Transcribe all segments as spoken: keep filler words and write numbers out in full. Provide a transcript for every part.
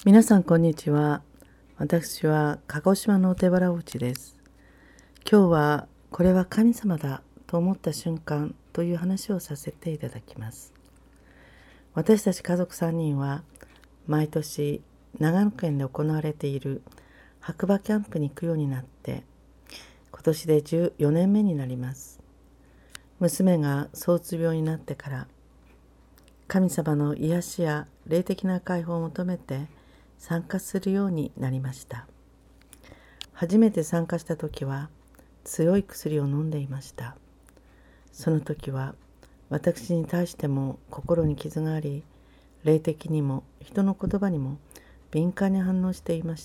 皆さんこんにちは。私は鹿児島のお手原おうちです。今日はこれは神様だと思った瞬間という話をさせていただきます。私たち家族さんにんは毎年長野県で行われている白馬キャンプに行くようになって今年でじゅうよねんめになります。娘が躁うつ病になってから神様の癒しや霊的な解放を求めて参加するようになりました。初めて参加した時は強い薬を飲んでいました。その時は私に対しても心に傷があり、霊的にも人の言葉にも敏感に反応していました。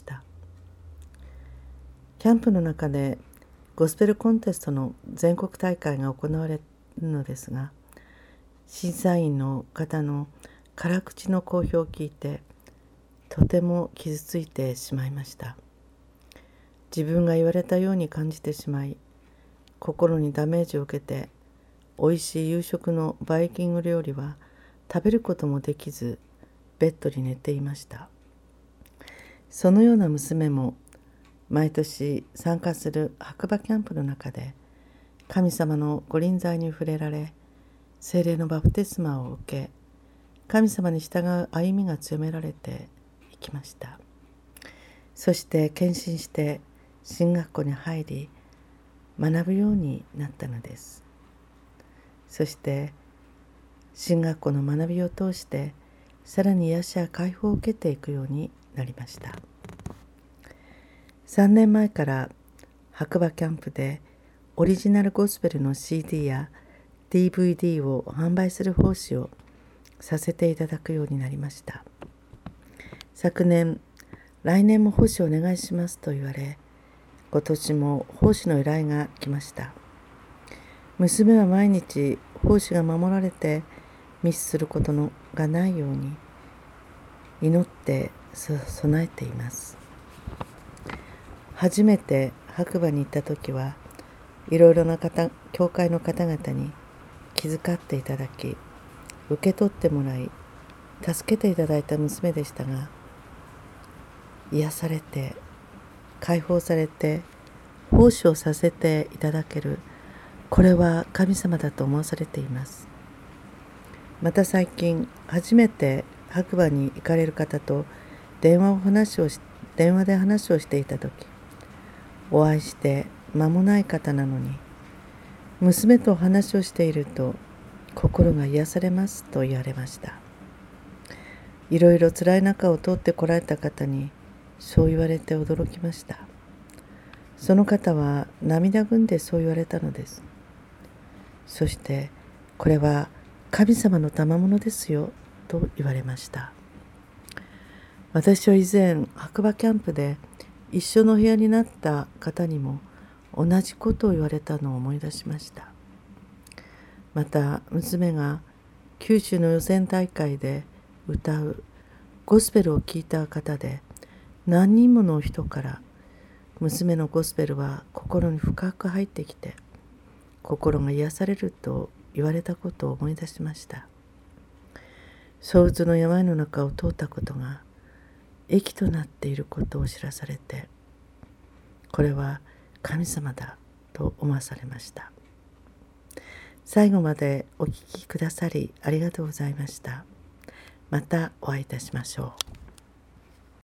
キャンプの中でゴスペルコンテストの全国大会が行われるのですが、審査員の方の辛口の好評を聞いてとても傷ついてしまいました。自分が言われたように感じてしまい、心にダメージを受けて、おいしい夕食のバイキング料理は食べることもできず、ベッドに寝ていました。そのような娘も、毎年参加する白馬キャンプの中で、神様のご臨在に触れられ、聖霊のバプテスマを受け、神様に従う歩みが強められていきました。そして献身して神学校に入り、学ぶようになったのです。そして神学校の学びを通して、さらに癒しや解放を受けていくようになりました。さんねんまえから白馬キャンプでオリジナルゴスペルの シーディー や ディーブイディー を販売する奉仕をさせていただくようになりました。昨年、来年も奉仕お願いしますと言われ、今年も奉仕の依頼が来ました。娘は毎日奉仕が守られてミスすることのがないように祈って備えています。初めて白馬に行った時はいろいろな方教会の方々に気遣っていただき、受け取ってもらい助けていただいた娘でしたが、癒されて解放されて奉仕をさせていただける、これは神様だと思わされています。また最近初めて白馬に行かれる方と電話を話をし電話で話をしていた時、お会いして間もない方なのに、娘とお話をしていると心が癒されますと言われました。いろいろ辛い中を通ってこられた方にそう言われて驚きました。その方は涙ぐんでそう言われたのです。そして、これは神様の賜物ですよと言われました。私は以前白馬キャンプで一緒の部屋になった方にも同じことを言われたのを思い出しました。また娘が九州の予選大会で歌うゴスペルを聞いた方で、何人もの人から娘のゴスペルは心に深く入ってきて心が癒されると言われたことを思い出しました。躁うつの病の中を通ったことが益となっていることを知らされて、これは神様だと思わされました。最後までお聞きくださりありがとうございました。またお会いいたしましょう。